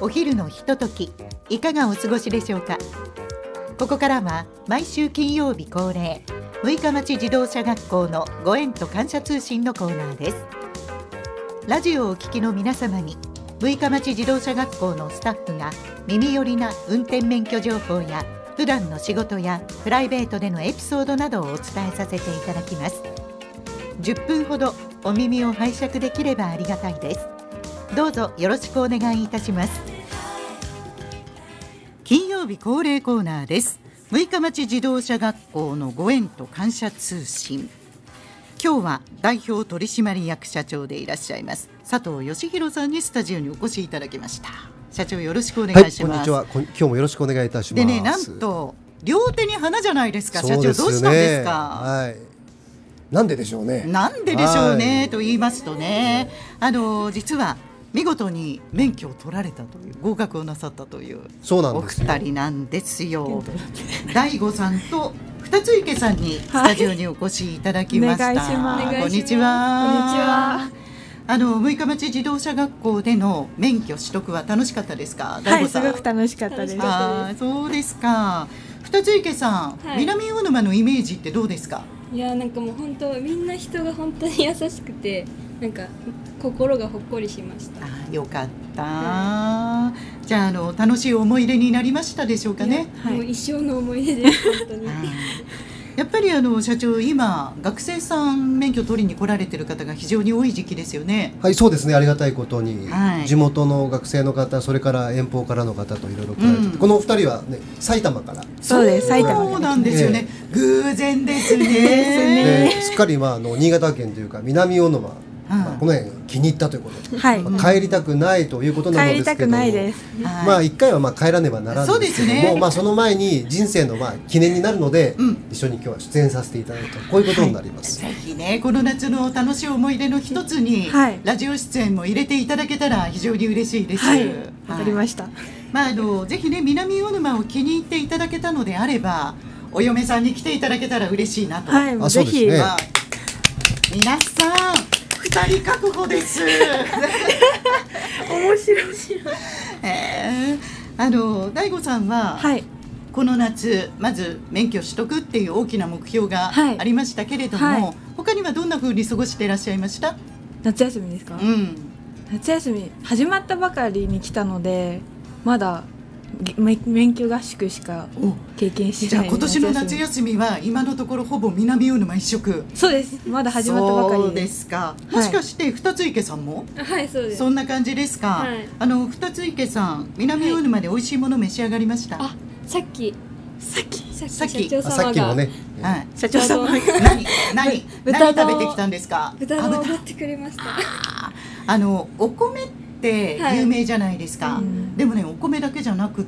お昼のひととき、いかがお過ごしでしょうか。ここからは毎週金曜日恒例、六日町自動車学校のご縁と感謝通信のコーナーです。ラジオをお聞きの皆様に、六日町自動車学校のスタッフが耳寄りな運転免許情報や普段の仕事やプライベートでのエピソードなどをお伝えさせていただきます。10分ほどお耳を拝借できればありがたいです。どうぞよろしくお願いいたします。金曜日恒例コーナーです。六日町自動車学校のご縁と感謝通信。今日は代表取締役社長でいらっしゃいます佐藤義弘さんにスタジオにお越しいただきました。社長、よろしくお願いします。 はい、こんにちは。今日もよろしくお願いいたします。 でね、なんと両手に花じゃないですか。社長、どうしたんですか。 はい、なんででしょうね。 なんででしょうね、と言いますとね、実は見事に免許を取られたという、合格をなさったというお二人なんですよ。大悟さんと二つ池さんにスタジオにお越しいただきました。 お願いします。 こんにちは。六日町自動車学校での免許取得は楽しかったですか。 はい、すごく楽しかったです。 そうですか。二つ池さん、はい、南魚沼のイメージってどうですか。 いや、なんかもう本当みんな人が本当に優しくて、なんか心がほっこりしました。 よかった、じゃあ、楽しい思い出になりましたでしょうかね。 もう一生の思い出です本当にやっぱり社長、今学生さん免許取りに来られてる方が非常に多い時期ですよね。 はい、そうですね。ありがたいことに、地元の学生の方、それから遠方からの方といろいろ来られて、このお二人はね、埼玉から。 そうです、埼玉から。 そうなんですよね、偶然ですね。 すっかり、新潟県というか南魚沼、この辺気に入ったということで、帰りたくないということなのですけど、 帰りたくないです。 一回は帰らねばならないんですけども、その前に人生の記念になるので、一緒に今日は出演させていただくと、こういうことになります。 ぜひね、この夏の楽しい思い出の一つに、ラジオ出演も入れていただけたら非常に嬉しいです。 わかりました。 ぜひね、南魚沼を気に入っていただけたのであれば、お嫁さんに来ていただけたら嬉しいなと。 ぜひ、 皆さん2人確保です面白い。 大悟さんは、この夏まず免許取得っていう大きな目標がありましたけれども、他にはどんな風に過ごしていらっしゃいました。 夏休みですか。夏休み始まったばかりに来たので、まだ免許合宿しか経験してない。 じゃあ今年の夏休みは今のところほぼ南魚沼一色。 そうです、まだ始まったばかり。 そうですか。もしかして二つ池さんも。 はい、そうです。 そんな感じですか。二つ池さん、南魚沼で美味しいもの召し上がりました。 さっきさっきもね、 社長様が何食べてきたんですか。 豚丼を持ってくれました。 お米って有名じゃないですか。でもね、お米だけじゃなくって、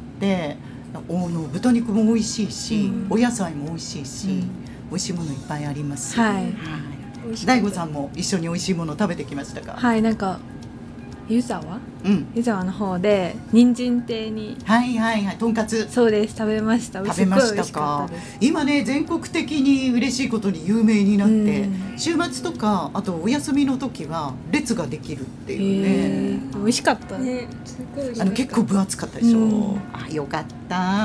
豚肉も美味しいし、お野菜も美味しいし、美味しいものいっぱいあります。大悟さんも一緒に美味しいもの食べてきましたか。 はい、なんか湯沢の方で人参亭に、 とんかつ。 そうです、食べました。 食べましたか。今ね、全国的に嬉しいことに有名になって、週末とかあとお休みの時は列ができるっていうね。 美味しかったね。 結構分厚かったでしょ。よかった。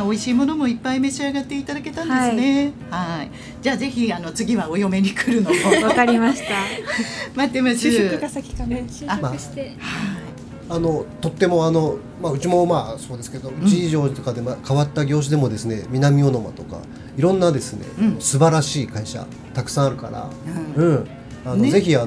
美味しいものもいっぱい召し上がっていただけたんですね。じゃあぜひ次はお嫁に来るのも。 わかりました。 待ってます。 就職が先かね。 就職して。 とってもうちもそうですけど、うち以上とかで変わった業種でもですね、南魚沼とかいろんなですね、素晴らしい会社たくさんあるから、ぜひ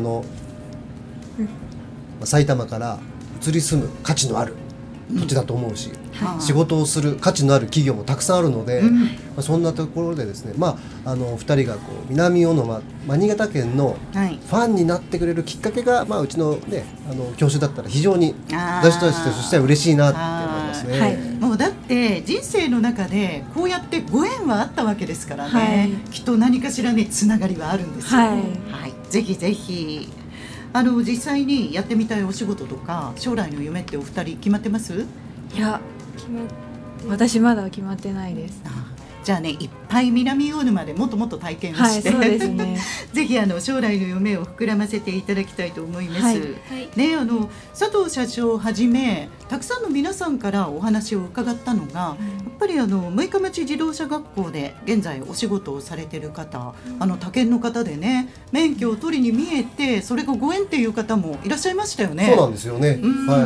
埼玉から移り住む価値のある土地だと思うし、仕事をする価値のある企業もたくさんあるので、そんなところでですね、2人が南魚沼、新潟県のファンになってくれるきっかけが、うちのね、教師だったら非常に私たちとしては嬉しいなって思いますね。 もうだって人生の中でこうやってご縁はあったわけですからね、きっと何かしらね、つながりはあるんですよ。ぜひぜひ実際にやってみたいお仕事とか将来の夢ってお二人決まってます？ いや、私まだ決まってないです。 じゃあね、いっぱい南魚沼でもっともっと体験をして、 そうですねぜひ将来の夢を膨らませていただきたいと思います、 はいね、佐藤社長をはじめたくさんの皆さんからお話を伺ったのが、やっぱり六日町自動車学校で現在お仕事をされている方、他県の方でね、免許を取りに見えてそれがご縁っていう方もいらっしゃいましたよね。 そうなんですよね、はい、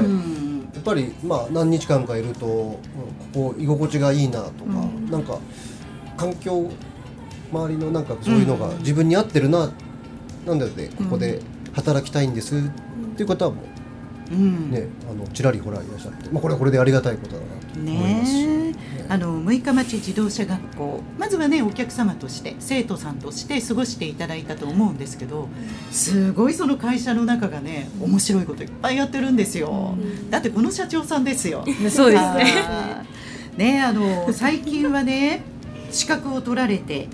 やっぱり、何日間かいるとここ居心地がいいなとか、なんか環境周りのなんかそういうのが自分に合ってるな、なんだよね、ここで働きたいんですっていう方も、ね、ちらりほらいらっしゃって、これはこれでありがたいことだなと思いますし、 六日町自動車学校、まずはねお客様として生徒さんとして過ごしていただいたと思うんですけど、すごいその会社の中がね面白いこといっぱいやってるんですよ、だってこの社長さんですよそうですね最近はね資格を取られて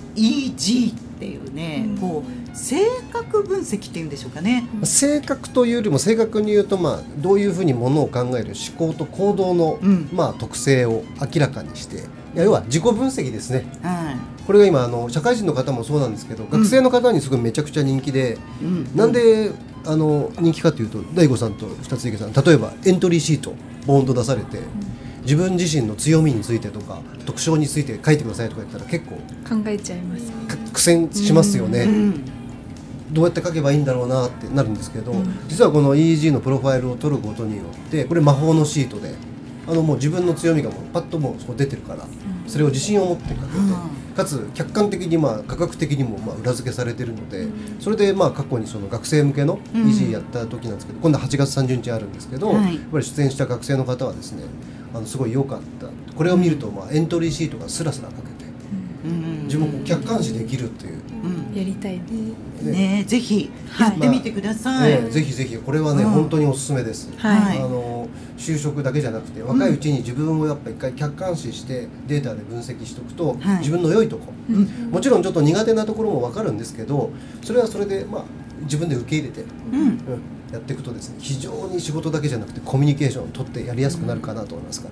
EG っていうね、こう性格分析っていうんでしょうかね、 性格というよりも正確に言うと、どういうふうにものを考える思考と行動の、特性を明らかにして、要は自己分析ですね、これが今社会人の方もそうなんですけど、学生の方にすごいめちゃくちゃ人気で、なんで人気かというと、大悟さんと二つ池さん、例えばエントリーシートボーンと出されて、自分自身の強みについてとか特徴について書いてくださいとか言ったら結構考えちゃいます、 苦戦しますよね、どうやって書けばいいんだろうなってなるんですけど、実はこの EG のプロファイルを取ることによって、これ魔法のシートでもう自分の強みがもうパッともうそこ出てるから、それを自信を持って書けて、かつ客観的に価格的にも裏付けされているので、それで過去にその学生向けの EG やった時なんですけど、今度は8月30日あるんですけど、やっぱり出演した学生の方はですね、すごい良かった、これを見るとエントリーシートがスラスラ書けて、自分を客観視できるっていう、 やりたいね、ぜひやってみてください、 ぜひぜひこれはね、本当におすすめです、就職だけじゃなくて若いうちに自分をやっぱり一回客観視してデータで分析しておくと、自分の良いところ、もちろんちょっと苦手なところも分かるんですけど、それはそれで自分で受け入れて、やっていくとですね、非常に仕事だけじゃなくてコミュニケーションを取ってやりやすくなるかなと思いますから、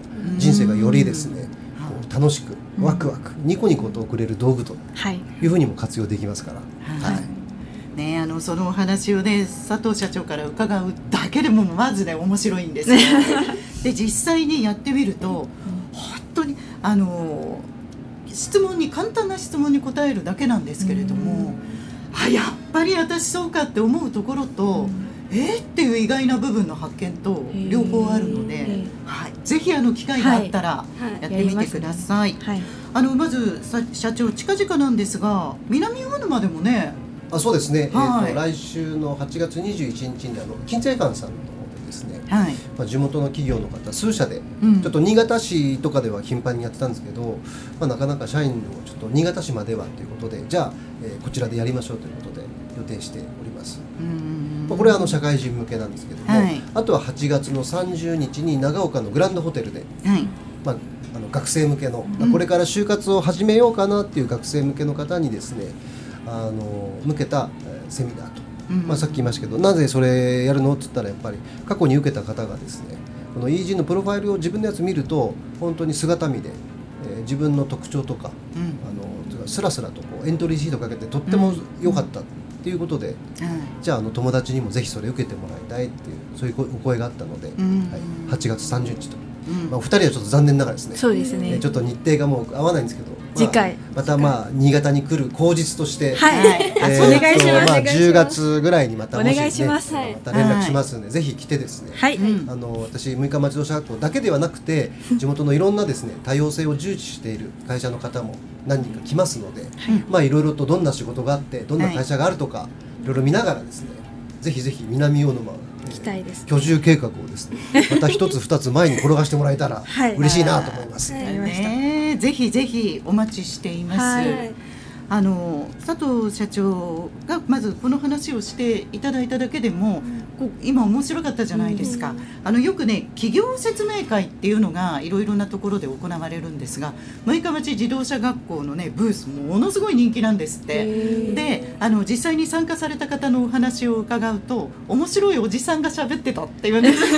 人生がよりですね、楽しくワクワクニコニコと送れる道具というふうにも活用できますから、 ね、そのお話をね佐藤社長から伺うだけでもまずね面白いんですよで実際にやってみると、本当に簡単な質問に答えるだけなんですけれども、やっぱり私そうかって思うところと、っていう意外な部分の発見と両方あるので、ぜひ機会があったらやってみてください。まず社長近々なんですが、南魚沼でもね、 そうですね、来週の8月21日に金星館さんの方でですね、地元の企業の方数社で、ちょっと新潟市とかでは頻繁にやってたんですけど、なかなか社員をちょっと新潟市まではということで、じゃあ、こちらでやりましょうということで予定しております。これは社会人向けなんですけども、あとは8月の30日に長岡のグランドホテルで、学生向けの、これから就活を始めようかなっていう学生向けの方にですね、向けたセミナーと、さっき言いましたけど、なぜそれやるのって言ったら、やっぱり過去に受けた方がですね、この EG のプロファイルを自分のやつ見ると本当に姿見で、自分の特徴とか、スラスラとエントリーシートかけてとっても良かったっていうことで、じゃあ友達にもぜひそれ受けてもらいたいっていう、そういうお声があったので、8月30日と、お二人はちょっと残念ながらですね、 そうですね、 ちょっと日程がもう合わないんですけど、 次回また新潟に来る口実として、 お願いします。 10月ぐらいにまたお願いします。 また連絡しますので、ぜひ来てですね、私六日町自動車学校だけではなくて、地元のいろんなですね多様性を重視している会社の方も何人か来ますので、いろいろとどんな仕事があってどんな会社があるとか、いろいろ見ながらですね、ぜひぜひ南魚沼居住計画をですね、また一つ二つ前に転がしてもらえたら嬉しいなと思います。 ぜひぜひお待ちしています。佐藤社長がまずこの話をしていただいただけでも、今面白かったじゃないですか。よくね企業説明会っていうのがいろいろなところで行われるんですが、六日町自動車学校のねブースものすごい人気なんですって。で実際に参加された方のお話を伺うと、面白いおじさんが喋ってたっていうんです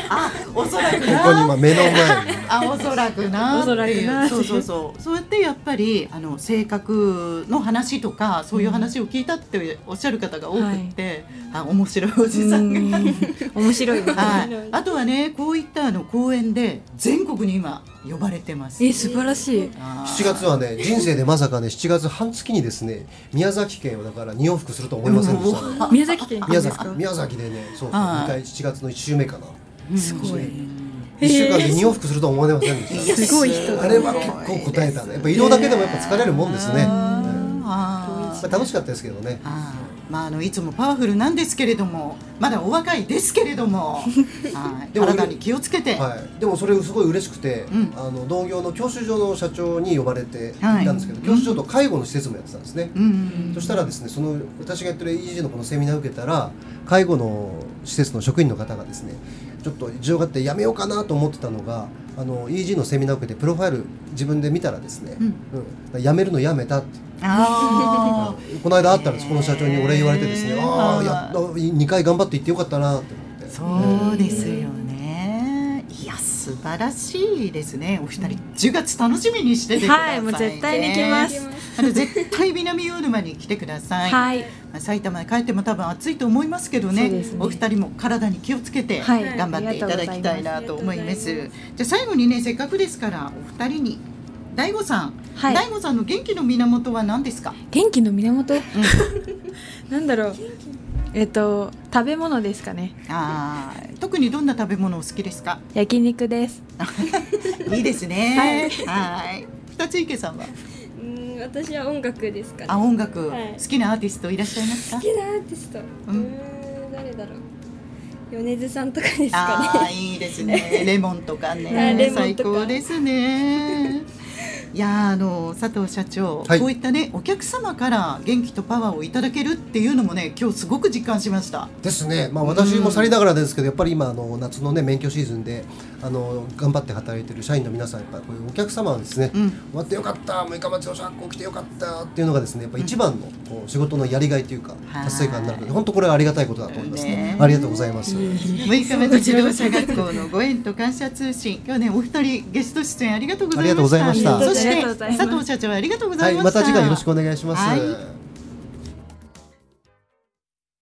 おそらくここにな今目の前におそらくなっていうおそらくなそうやってやっぱり性格の話とかそういう話を聞いたっておっしゃる方が多くって、面白いおじさんが面白いわ、 あとはねこういった講演で全国に今呼ばれてます。 素晴らしい。 7月はね人生でまさかね7月半月にですね宮崎県をだから2往復すると思いませんでしたね。 宮崎県ですか？ 宮崎でねそう2回7月の1週目かな。 すごい。 1週間で2往復するとは思いませんでした。 すごい人。 あれは結構答えたね。やっぱ移動だけでもやっぱ疲れるもんですね。楽しかったですけどね。 いつもパワフルなんですけれどもまだお若いですけれども体に気をつけて、 でもそれすごい嬉しくて、同業の教習所の社長に呼ばれていたんですけど、教習所と介護の施設もやってたんですね。そしたらですね私がやってる EG のこのセミナーを受けたら介護の施設の職員の方がですねちょっと事情があってやめようかなと思ってたのがEG のセミナーを受けてプロファイル自分で見たらですね、やめるのやめたってこの間会ったんです。この社長にお礼言われてですねやっと2回頑張って行ってよかったなって思って。 そうですよね。いや素晴らしいですね。お二人10月楽しみにしててくださいね。 もう絶対に来ます。 絶対南魚沼に来てください。埼玉に帰っても多分暑いと思いますけどね。お二人も体に気をつけて頑張っていただきたいなと思います。じゃあ最後にねせっかくですからお二人に大悟さん、大悟さんの元気の源は何ですか？ 元気の源？なんだろう。食べ物ですかね。 特にどんな食べ物お好きですか？ 焼肉です。 いいですね。二つ池さんは？ 私は音楽ですかね。 音楽、好きなアーティストいらっしゃいますか？ 好きなアーティスト、誰だろう。米津さんとかですかね。 いいですね。レモンとかね、最高ですね。いや佐藤社長、こういったねお客様から元気とパワーをいただけるっていうのもね今日すごく実感しましたですね。私もさりながらですけどやっぱり今夏のね免許シーズンで頑張って働いてる社員の皆さんやっぱりこういうお客様はですね、終わってよかった六日町の小学校来てよかったっていうのがですねやっぱ一番のこう仕事のやりがいというか達成感になるので本当これはありがたいことだと思いますね。ありがとうございます。 六日町自動車学校のご縁と感謝通信今日ねお二人ゲスト出演ありがとうございました。そして佐藤社長ありがとうございました。 また次回よろしくお願いします。